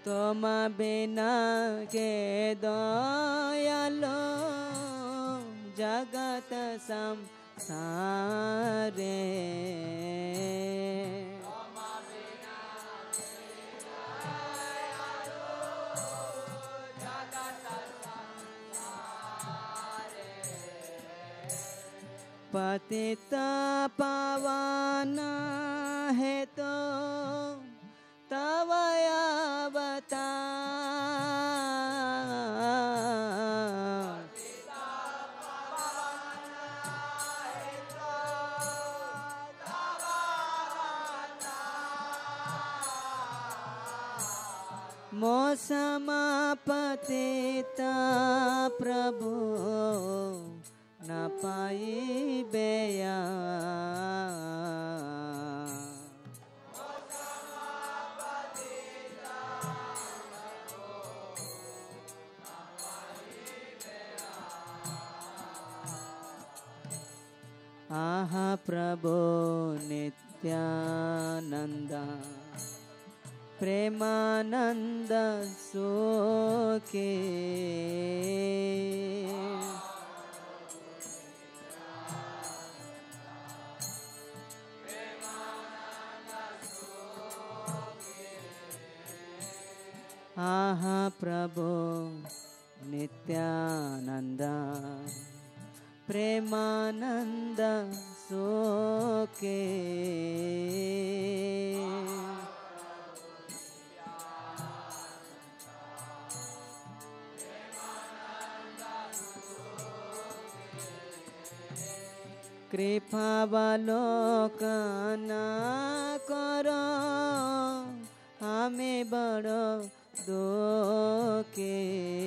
तुम बिना के दयालो जगत संसारे पतित पावन है तो तव अवतार मौसम पतित प्रभु न पाई बेया आहा प्रभु नित्यानंद प्रेमानंद सुखे आहा प्रभु नित्यानंद प्रेमानंद सुखे कृपावलोकन करो हमें बड़ो दुखे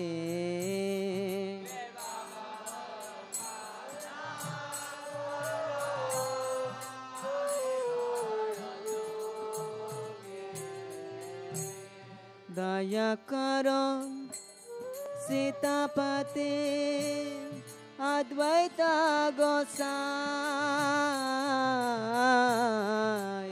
दया करो सीतापति अद्वैत गोसाई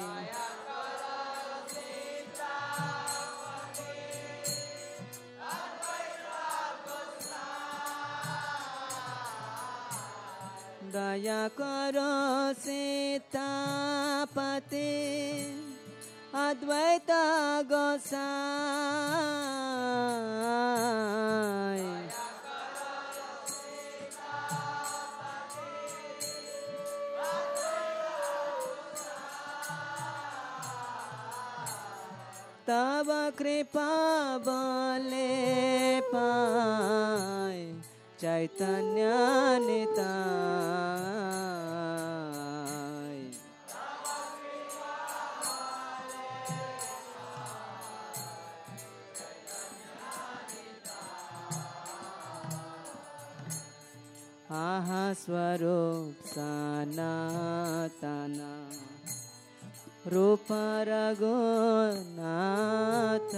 दया करो सीतापति अद्वैत गोसाई तब कृपा बोले पाए चैतन्य निताय आहा स्वरूप सनातन रूप रघुनाथ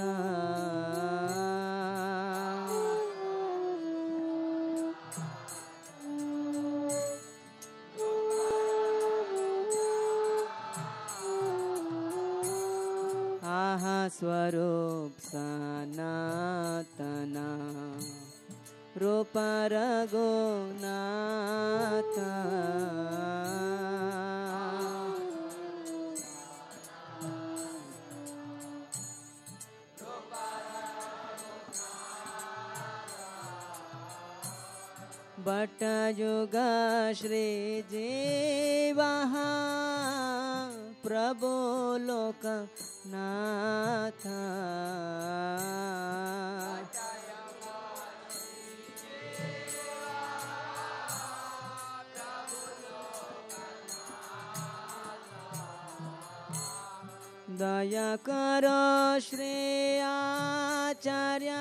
आहा स्वरूप सनातन रूप रघुनाथ बट युग श्री जीवाः प्रभु लोकनाथ दया करो श्री आचार्य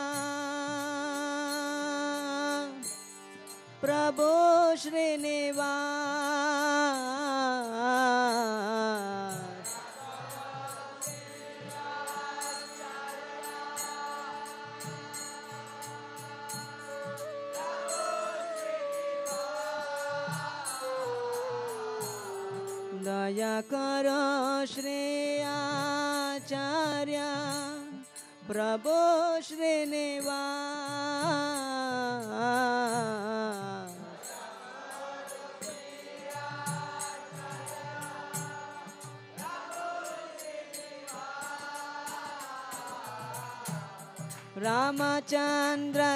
प्रभु श्रीनिवास दया करो श्री आचार्य प्रभु श्रीनिवास रामचंद्र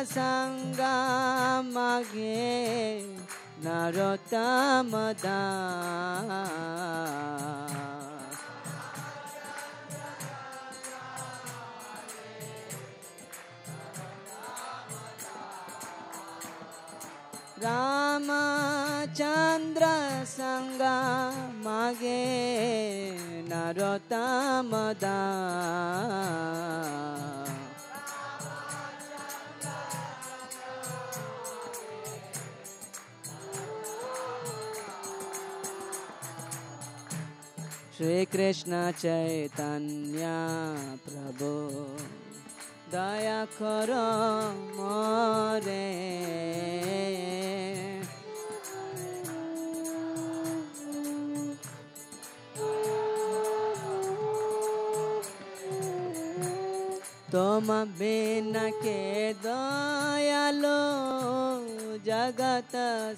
संगमगे नरोत्तम दास रामचंद्र संगमगे नरोत्तम दास श्री कृष्ण चैतन्य प्रभु दया करो मोरे तुम बिना के दयालो जगत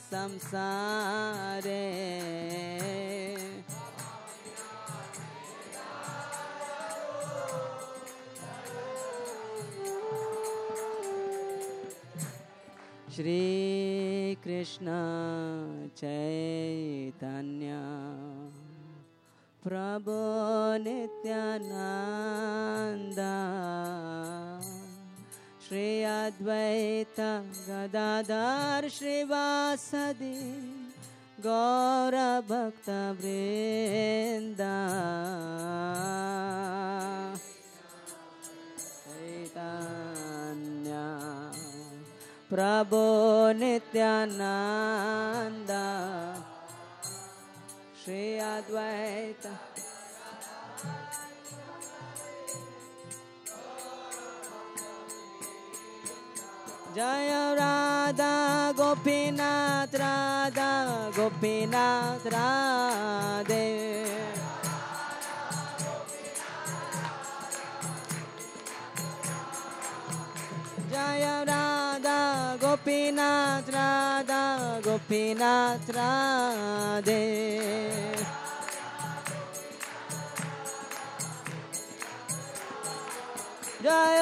संसारे श्री कृष्ण चैतन्य प्रभु नित्यानंद श्री अद्वैत गदाधर श्रीवासदि गौर भक्त वृंद चैतन्य प्रभु नित्यानंद श्री अद्वैत जय राधा गोपीनाथ राधे जय राधा गोपीनाथ राधे जय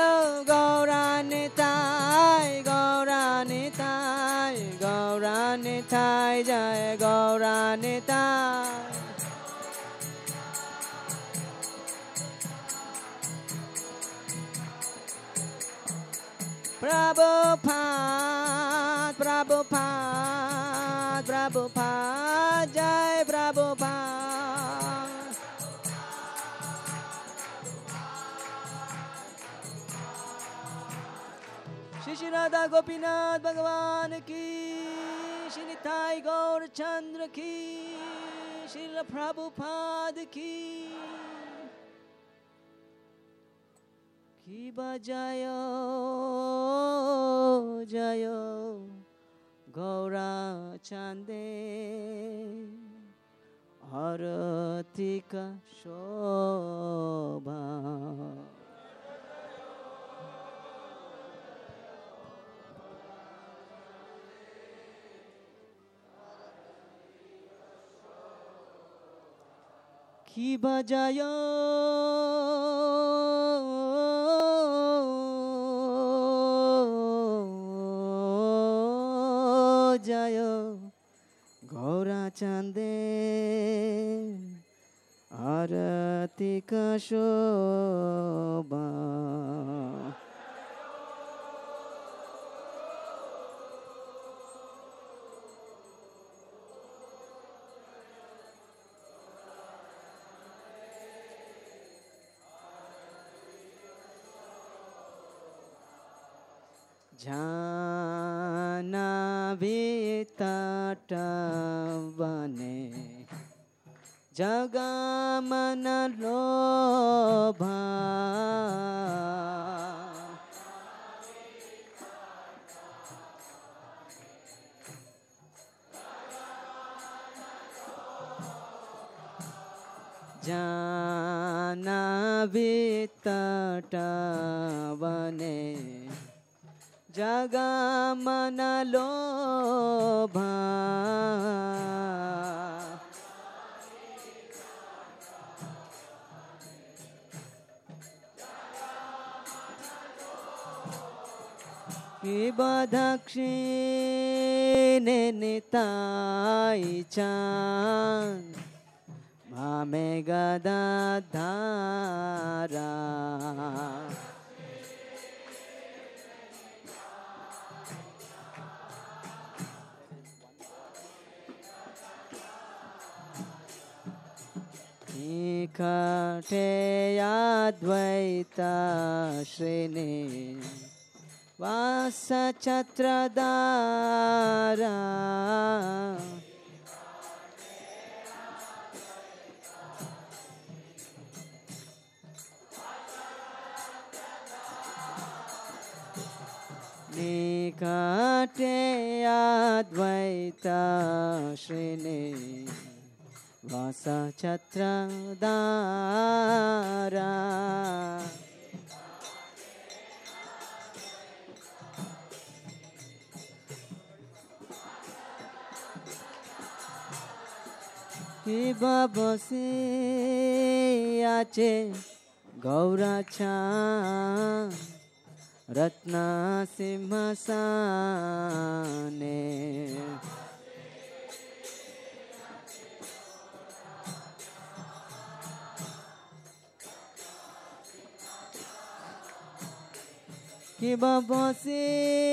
गौरानिताय जय गौरानिताय प्रभुपाद जय प्रभुपाद श्री राधा गोपीनाथ भगवान की श्री निताई गौर चंद्र की श्रील प्रभुपाद की बजायो जयो गौरा चंदे आरती का शोभा की बजायो जयो गौरा चंदे आरती का शोभा जाह्नवी तटवने जगमन लोभा Jahnavi नावितटवने जगमनलोभा Ibadakshine nitai chan Mame gadadhara Nikate Advaita Srini Vasa Chatradara Nikate Advaita Srini Vasa Chatradara Kiba bose ache gauracha Ratna simhasane Kiba bose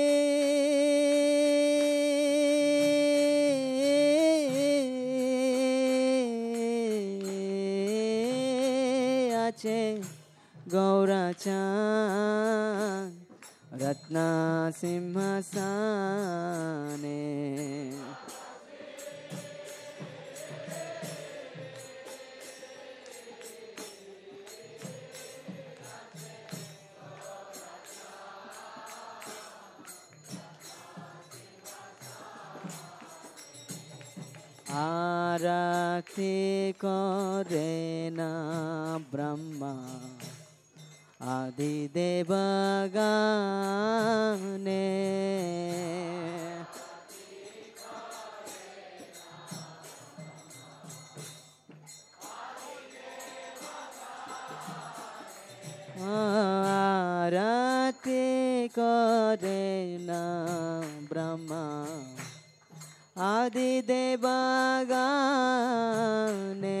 Gaurachan Ratna Simhasane Arakti Korena Brahma Adi Devagane Arati Korena Brahma Adi Devagane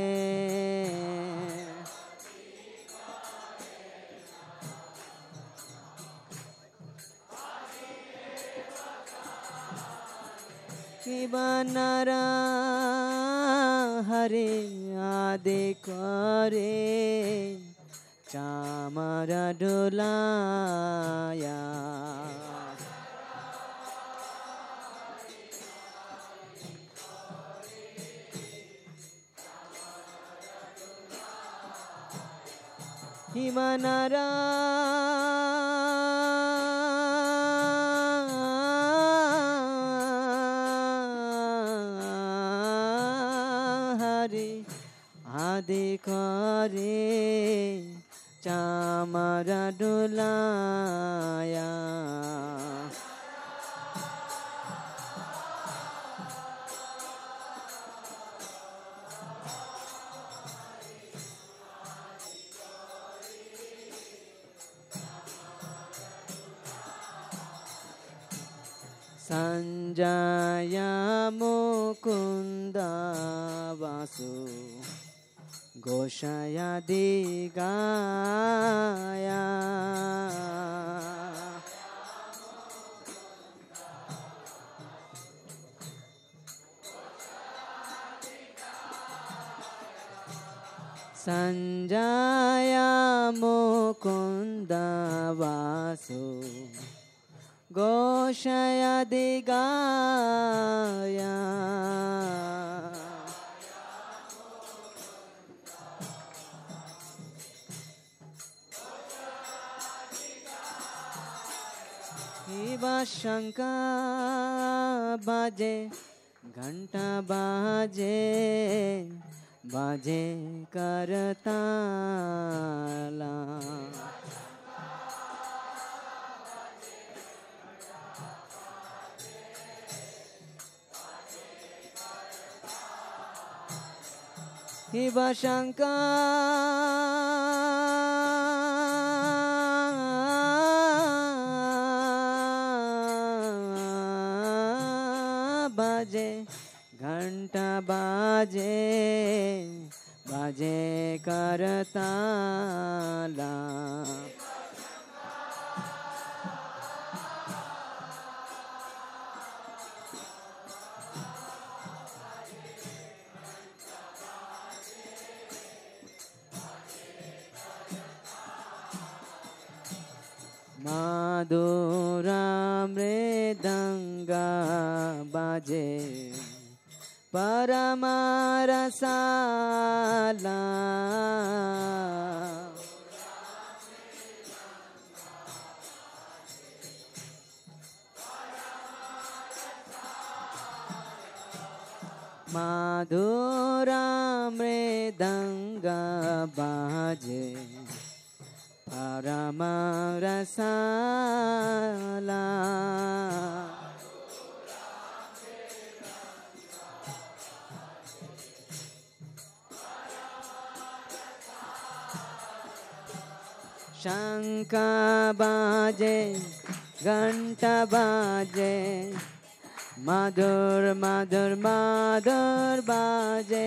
Kibanara Hari Adi Kore Chamara Dulaya Kibanara Adhikare Chamara Dulaya Sanjaya Mukunda Vasu Goshaya Digaya Sanjaya Mukunda Vasu Goshaya Digaya Iba Shankar baje, Ghanta baje, बाजे करताला शिव शंकर बाजे घंटा बाजे बाजे करताला मधुरा मृदंगा बाजे परमरसाला मधुरा मृदंगा बाजे परमरसाला शंख बाजे घंटा बाजे मधुर मधुर मधुर बाजे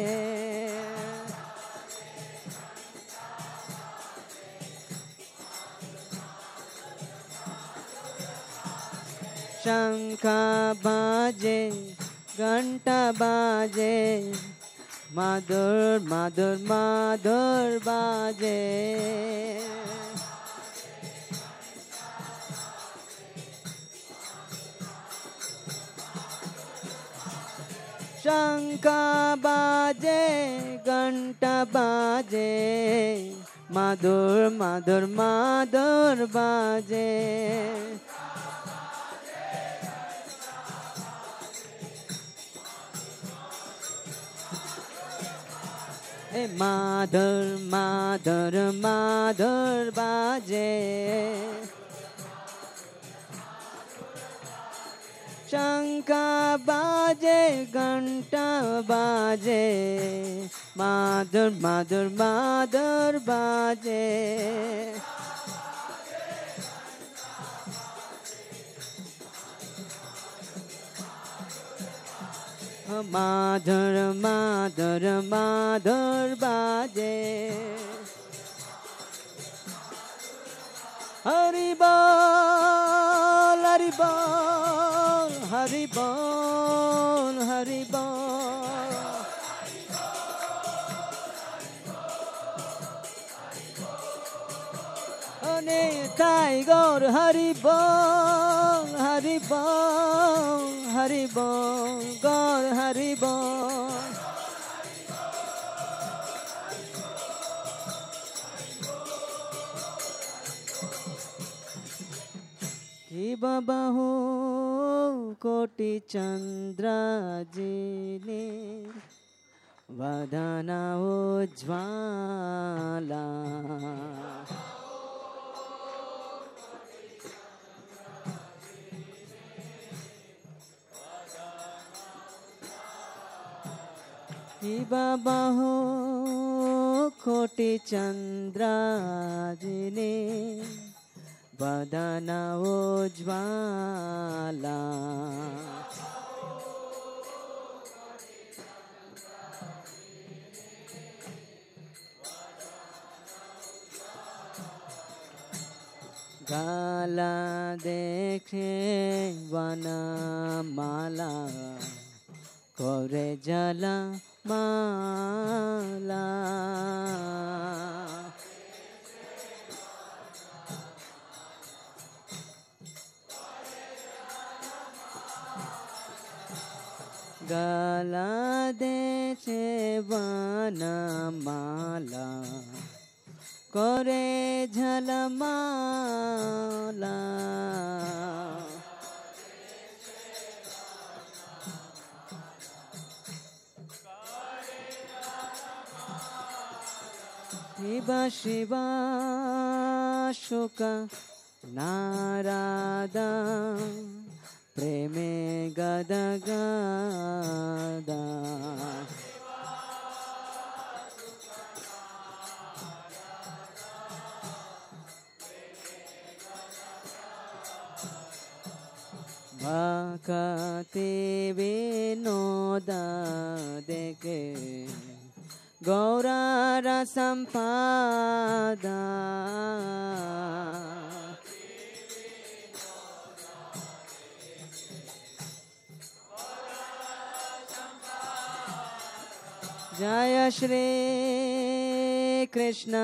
शंख बाजे घंटा बाजे मधुर मधुर मधुर बाजे शंख बाजे घंटा बाजे मधुर मधुर मधुर बाजे माधुर माधुर माधुर बाजे शंख बाजे घंटा बाजे माधुर माधुर माधुर बाजे माधुर माधुर माधुर बाजे हरि बोल हरि बोल हरि बोल हरि बोल निताई गौर हरि बोल हरि बोल हरि बोल गौर हरि बोल कि बाबा हो कोटि चंद्र जिने वदना उज्ज्वला बाबा हो कोटि चंद्र जिने वदन उज्ज्वला गाला देखे वनमाला करे जला माला गाला देखे वनमाला करे झलमाला शिव शुक नारदा प्रेमे गदगदा भक्ति विनोद देखे गौर संपादा जय श्री कृष्ण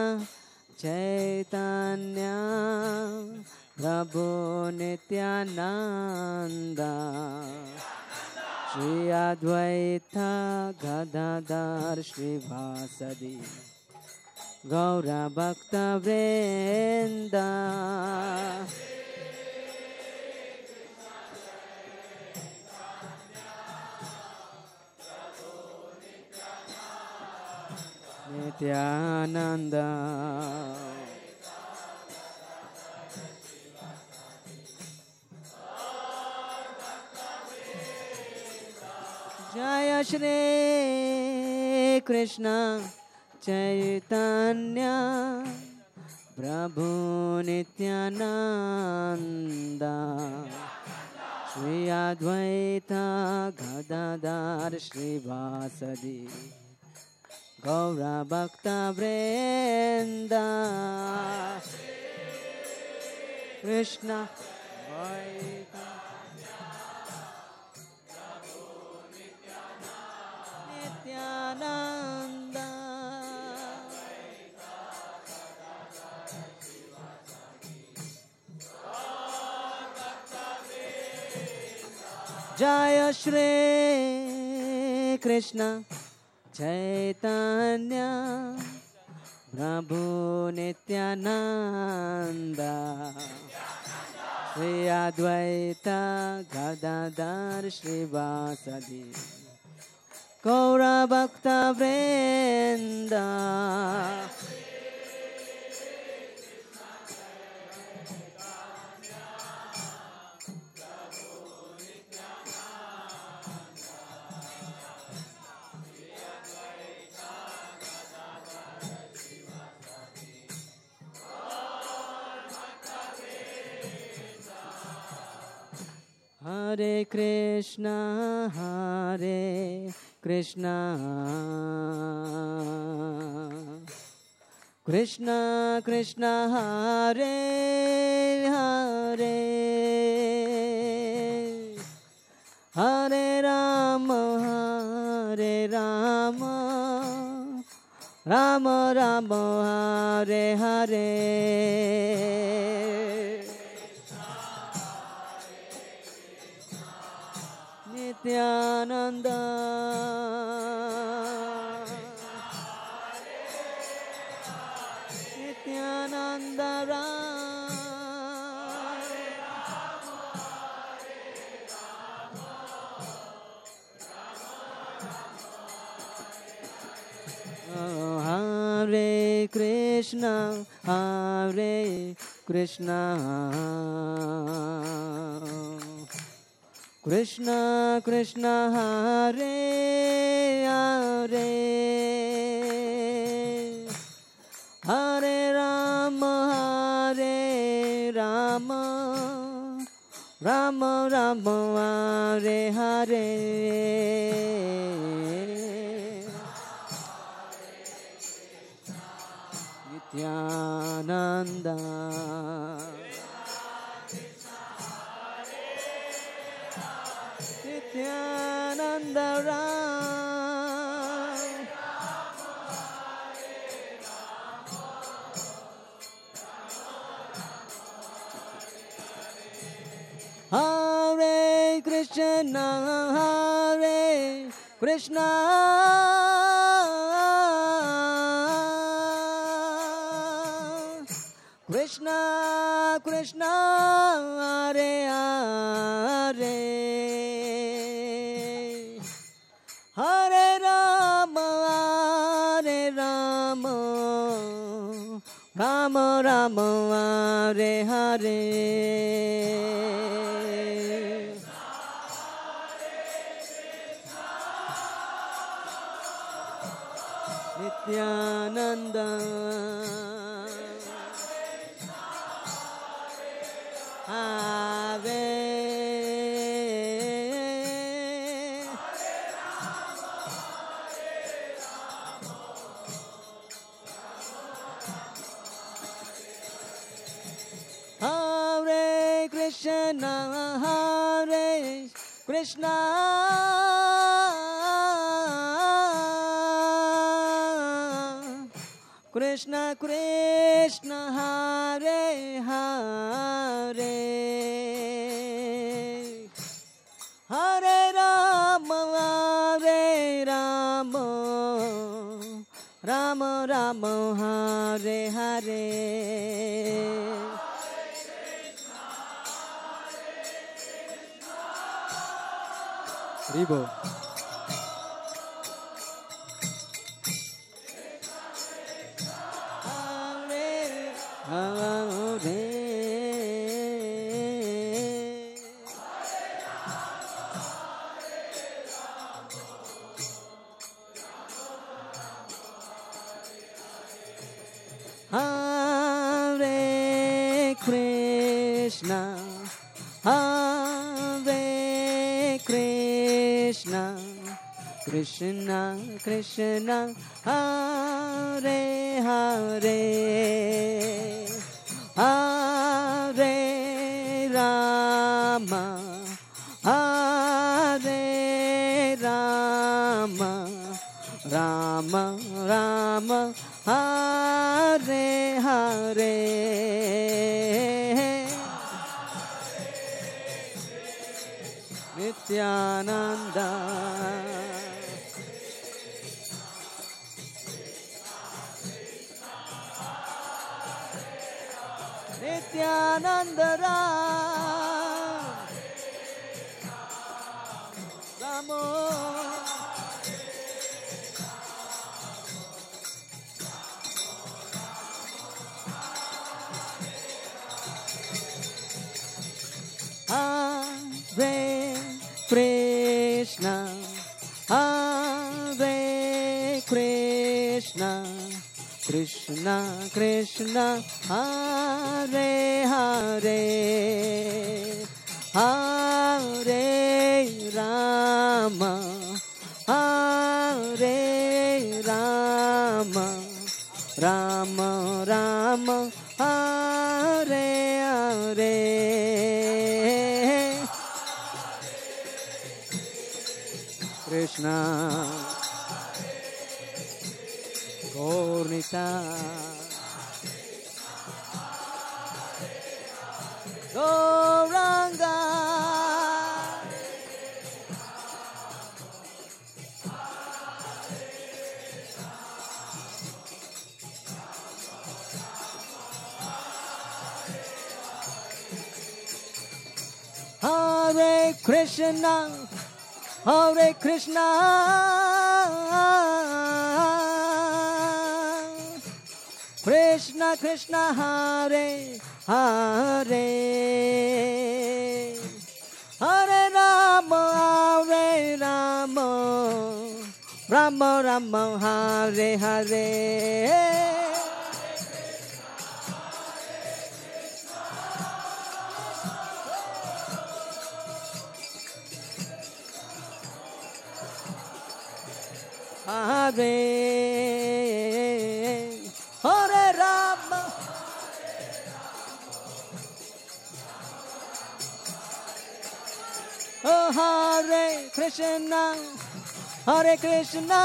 चैतन्य प्रभु नित्यानंद श्री अद्वैत गदाधर श्रीवासदि गौर भक्त वृंद नित्यानंद जय श्री कृष्ण चैतन्य प्रभु नित्यानंद श्री अद्वैत गदाधर श्रीवासदि गौर भक्त वृंद कृष्ण नित्यानंद जय श्री कृष्ण चैतन्य प्रभु नित्यानंद श्री अद्वैत गदाधर श्रीवासदि गौर भक्त वृंद हरे कृष्णा कृष्णा कृष्णा हरे हरे हरे राम राम राम हरे हरे नित्यानंद नित्यानंद हरे कृष्णा कृष्णा कृष्णा हरे हरे हरे राम राम राम हरे हरे नित्यानंद नित्यानंद हरे Krishna Krishna Krishna Hare Hare Hare Ram Rama Rama Hare Hare Nityananda Hare Hare Krishna Hare Krishna Krishna Krishna Hare Hare Hare Rama Hare Rama Rama Rama Hare Hare Ribo Hare Krishna Hare Krishna Krishna Krishna Hare Hare Hare Rama Hare Rama Rama Rama Hare Hare Nityananda Nityananda Ramo Hare Krishna Hare Krishna Krishna Krishna Hare Hare Hare Rama Hare Rama Rama Rama Hare Hare Krishna Gaurnita Gauranga Hare Krishna Hare Krishna Krishna Krishna Hare Hare Hare Rama Hare Rama Rama Rama Hare Hare Hare Hare Rama Oh Hare Krishna Hare Krishna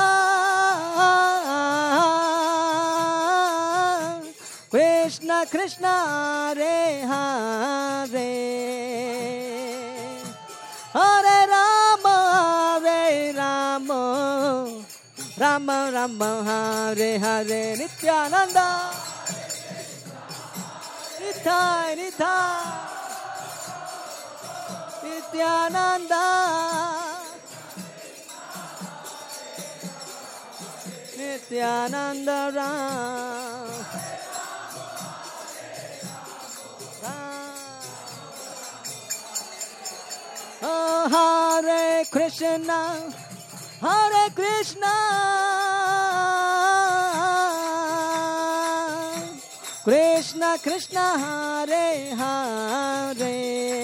Krishna Krishna Hare Hare Hare Rama Hare Rama Rama Rama Hare Hare Nityananda Nitai Nitai Nityananda Nityananda Ram Hare Krishna, Hare Krishna, Krishna Krishna, Hare Hare,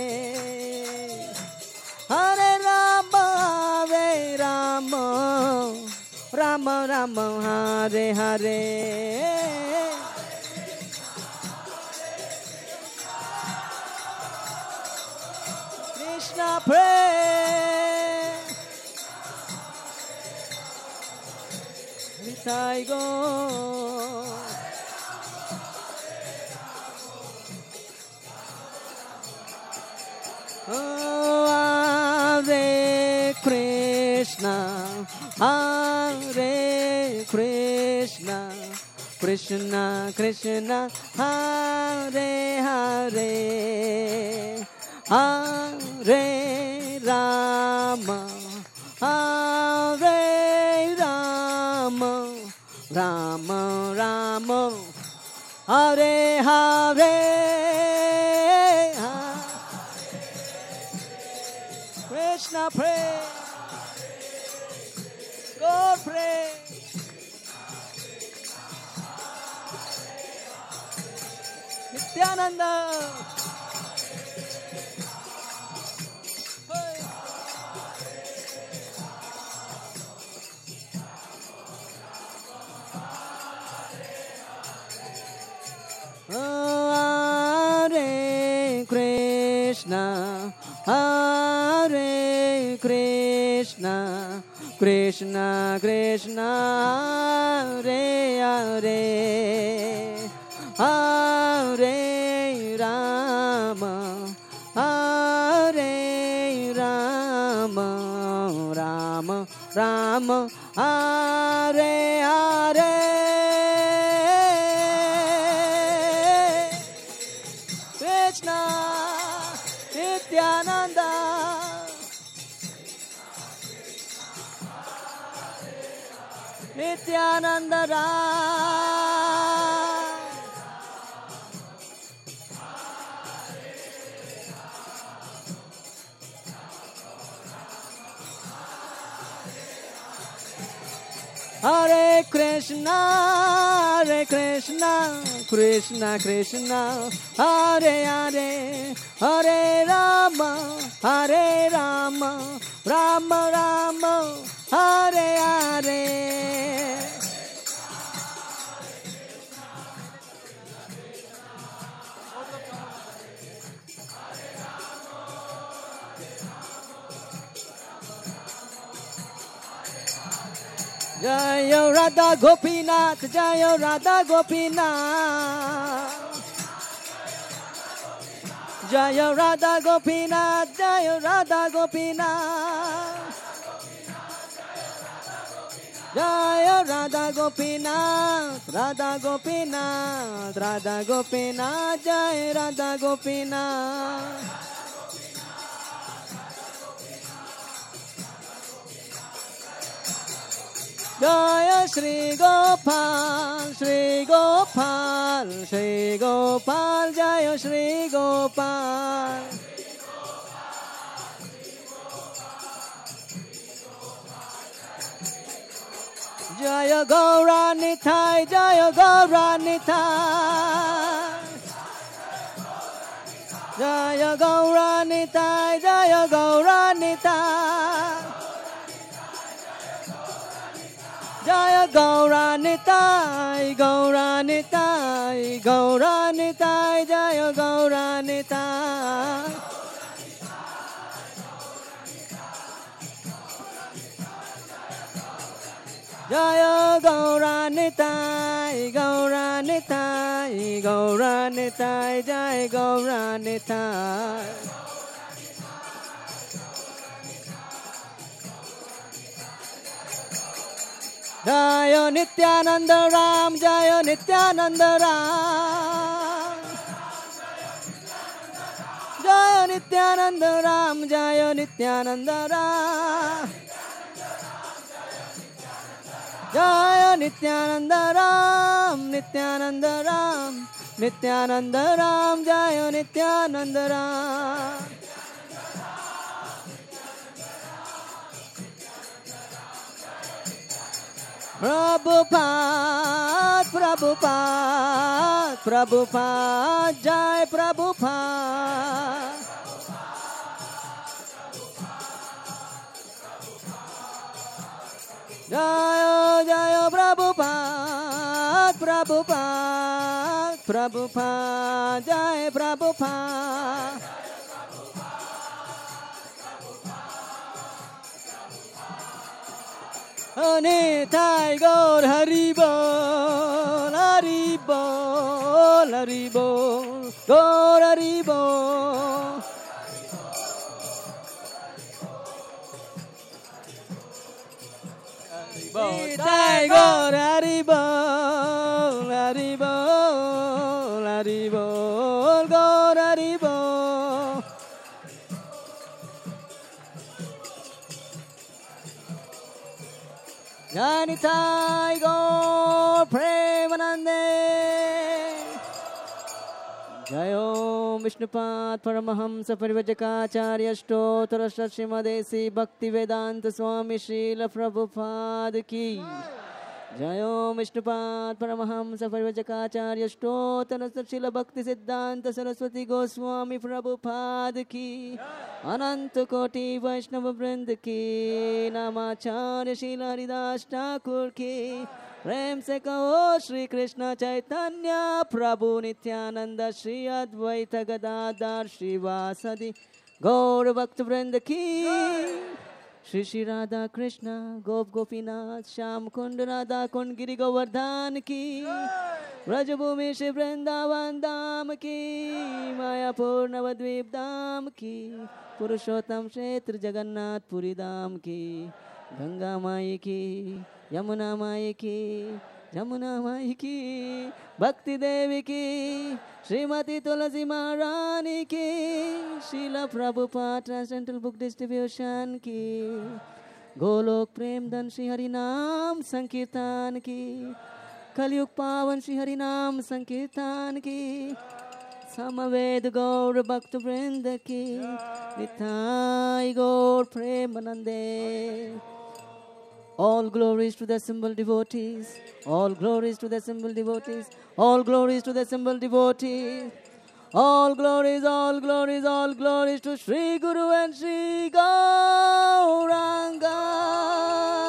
Hare Rama, Hare Rama, Rama Rama, Hare Hare. Krishna pray, Nitai go. Oh, Hare Krishna, Hare Krishna, Krishna Krishna, Hare Hare, Hare Rama, Hare Rama, Rama Rama, Hare Hare. Krishna pray, God pray. Nityananda. Hare Krishna, Hare Krishna, Krishna Krishna, Hare Hare, Hare Rama, Hare Rama, Rama Rama, Hare Hare. Krishna, Nityananda, Nityananda Ram. Hare Krishna, Hare Krishna, Krishna Krishna, Hare Hare, Hare Rama, Hare Rama, Rama Rama, Hare Hare. Jaya Radha Gopinath, Jaya Radha Gopinath, Jaya Radha Gopinath, Jaya Radha Gopinath, Jaya Radha Gopinath, Radha Gopinath, Radha Gopinath, Jaya Radha Gopinath. Jaya Shri Gopal, Shri Gopal, Shri Gopal, Jaya Shri Gopal. Jaya Gaura Nitai, Jaya Gaura Nitai. Jaya Gaura Nitai, Jaya Gaura Nitai. Jaya Gaura Nitai, Gaura Nitai, Gaura Nitai, Jaya Gaura Nitai. Jaya Gaura Nitai, Gaura Nitai, Gaura Nitai, Jaya Gaura Nitai. Jaya Nityananda Ram, Jaya Nityananda Ram. Jaya Nityananda Ram, Jaya Nityananda Ram. Jaya Nityananda Ram, Nityananda Ram, Nityananda Ram, Jaya Nityananda Ram. Prabhupada, Prabhupada, Prabhupada, Jai Prabhupada. Jaya Jaya Prabhupada, Prabhupada, Prabhupada, Jai Prabhupada. Nitai Gaur Hari Bol, Hari Bol, Hari Bol, Gaur Hari Bol. Nitai Gaur Hari Bol, Hari Bol, Hari Bol, Gaur Hari Bol. Nitai Gaur Premanande. Jayo Vishnupad Paramahamsa Parivajakaacharya Stotra Srimad Bhakti Vedanta Swami Srila Prabhupada ki. Jayo Vishnupad Paramahamsa Parivajakaacharya Stotra Srila Bhakti Siddhanta Saraswati Goswami Prabhupada ki. Ananta Koti Vaishnava Vrinda ki. Namacharya Srila Haridas Thakur ki. प्रेम से कहो श्री कृष्ण चैतन्य प्रभु नित्यानंद श्री अद्वैत गदाधर श्रीवासदि गौर भक्त वृंद की. श्री श्री राधा कृष्ण गोप गोपीनाथ श्याम कुंड राधा कुंड गिरि गोवर्धन की. ब्रजभूमि श्री वृंदावन धाम की. मायापुर नवद्वीप धाम की. पुरुषोत्तम क्षेत्र जगन्नाथपुरी धाम की. गंगा माई की, यमुना माई की, जमुना माई की, भक्ति देवी की, श्रीमती तुलसी महारानी की, Srila Prabhupada transcendental book distribution की. गोलोक प्रेम धन श्री हरि नाम संकीर्तन की. कलयुग पावन श्री हरि नाम संकीर्तन की. समवेद गौर भक्त वृंद की. निताई गौर प्रेमानंदे. All glories to the assembled devotees. All glories to the assembled devotees. All glories to the assembled devotees. All glories, all glories, all glories to Sri Guru and Sri Gauranga.